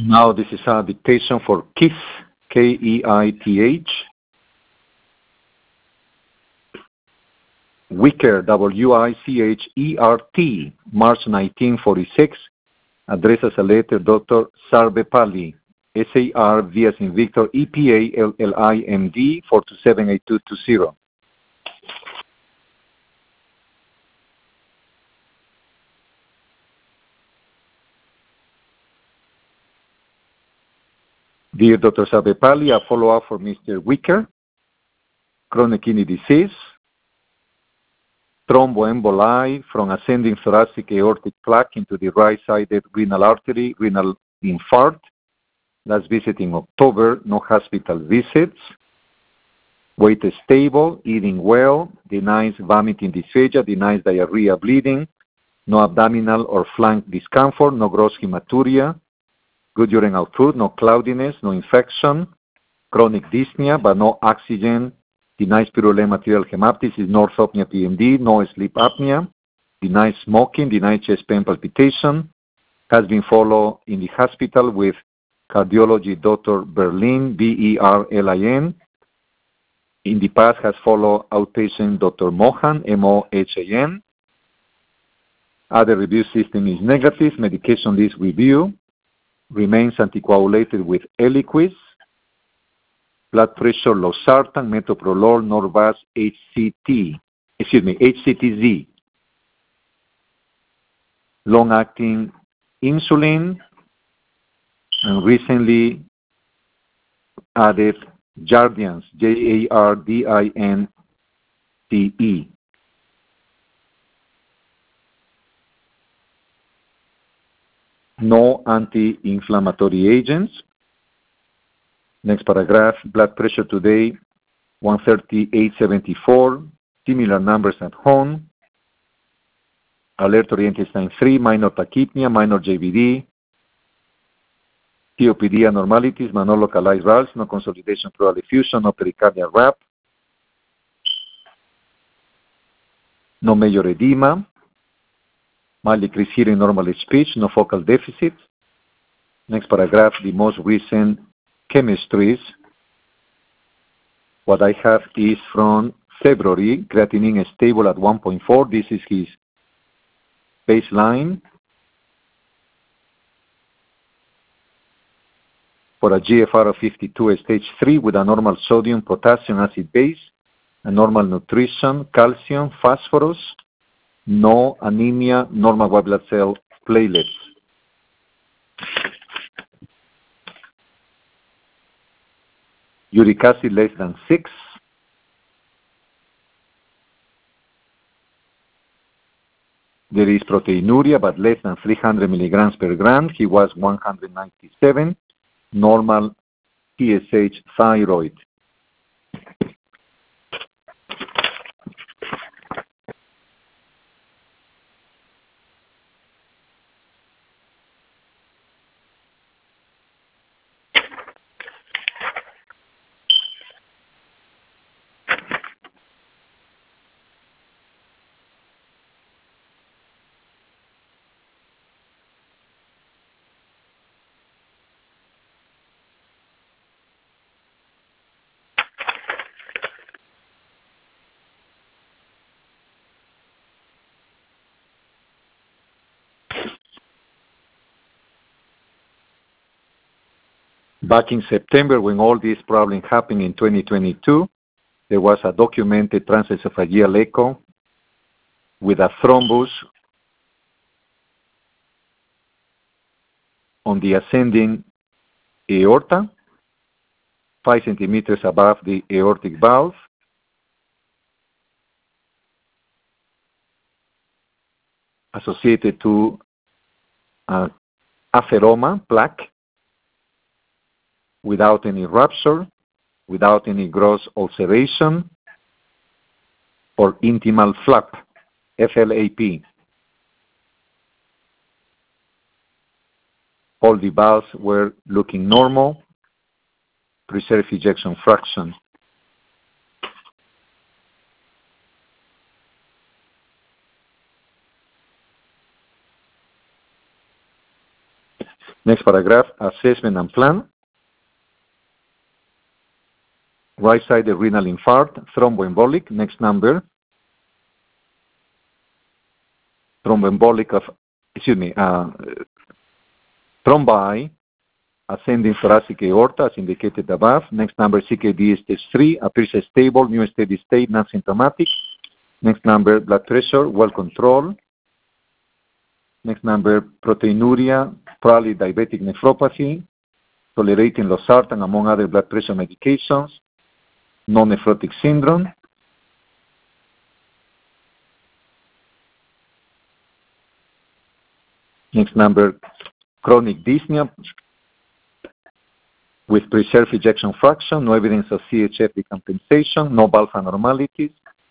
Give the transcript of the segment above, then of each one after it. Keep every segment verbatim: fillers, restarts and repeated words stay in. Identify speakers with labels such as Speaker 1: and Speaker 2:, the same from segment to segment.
Speaker 1: Now this is a dictation for Keith, K E I T H. Wicher, W I C H E R T, March nineteen forty-six, addresses a letter Doctor Sarvepalli, S A R V as in Victor, E P A L L I M D, four two seven eight two two zero. Dear Doctor Sarvepalli, a follow-up for Mister Wicher, chronic kidney disease, thromboemboli from ascending thoracic aortic plaque into the right-sided renal artery, renal infarct. Last visit in October, no hospital visits. Weight is stable, eating well, denies vomiting dysphagia, denies diarrhea, bleeding, no abdominal or flank discomfort, no gross hematuria, good urine output, no cloudiness, no infection, chronic dyspnea, but no oxygen, denies purulent material hemoptysis, no orthopnea P M D, no sleep apnea, denies smoking, denies chest pain palpitation, has been followed in the hospital with cardiology Doctor Berlin, B E R L I N. In the past has followed outpatient Doctor Mohan, M O H A N. Other review system is negative, medication list review, remains anticoagulated with Eliquis, blood pressure losartan, metoprolol, Norvasc, H C T, excuse me, H C T Z, long-acting insulin, and recently added Jardiance, J A R D I N T E. No anti-inflammatory agents. Next paragraph, blood pressure today, one thirty-eight seventy-four, similar numbers at home. Alert oriented sign three, minor tachypnea, minor J V D, T O P D abnormalities, but no localized valves, no consolidation pleural effusion, no pericardial wrap, no major edema, mild decreased hearing, normal speech, no focal deficit. Next paragraph, the most recent chemistries. What I have is from February, creatinine is stable at one point four. This is his baseline. For a G F R of fifty-two, stage three, with a normal sodium, potassium, acid base, a normal nutrition, calcium, phosphorus, no anemia, normal white blood cell platelets. Uric acid less than six. There is proteinuria, but less than three hundred milligrams per gram. He was one hundred ninety-seven. Normal T S H thyroid. Back in September, when all these problems happened in twenty twenty-two, there was a documented transesophageal echo with a thrombus on the ascending aorta, five centimeters above the aortic valve. Associated to uh, atheroma, plaque, without any rupture, without any gross ulceration, or intimal flap, F L A P. All the valves were looking normal, preserved ejection fraction. Next paragraph, assessment and plan. Right-sided renal infarct, thromboembolic. Next number. Thromboembolic of, excuse me, uh, thrombi, ascending thoracic aorta as indicated above. Next number, C K D stage three, appears stable, new steady state, non symptomatic. Next number, blood pressure, well controlled. Next number, proteinuria, probably diabetic nephropathy, tolerating losartan among other blood pressure medications, non-nephrotic syndrome. Next number, chronic dyspnea with preserved ejection fraction, no evidence of C H F decompensation, no valve abnormalities.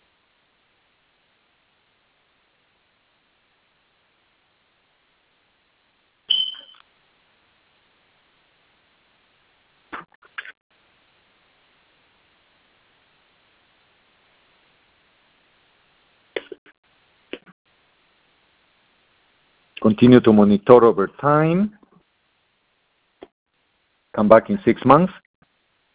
Speaker 1: Continue to monitor over time. Come back in six months.